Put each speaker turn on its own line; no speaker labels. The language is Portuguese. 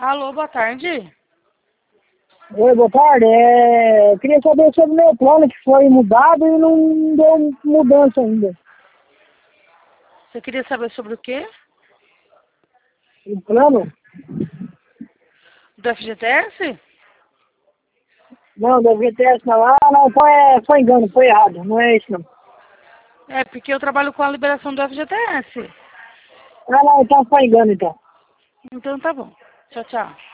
Alô, boa tarde.
Oi, boa tarde. Queria saber sobre o meu plano que foi mudado e não deu mudança ainda.
Você queria saber sobre o quê?
O plano?
Do FGTS?
Não, do FGTS não. Não, foi engano, foi errado. Não é isso não.
É, porque eu trabalho com a liberação do FGTS.
Não, então foi engano então.
Então tá bom. Tchau, tchau.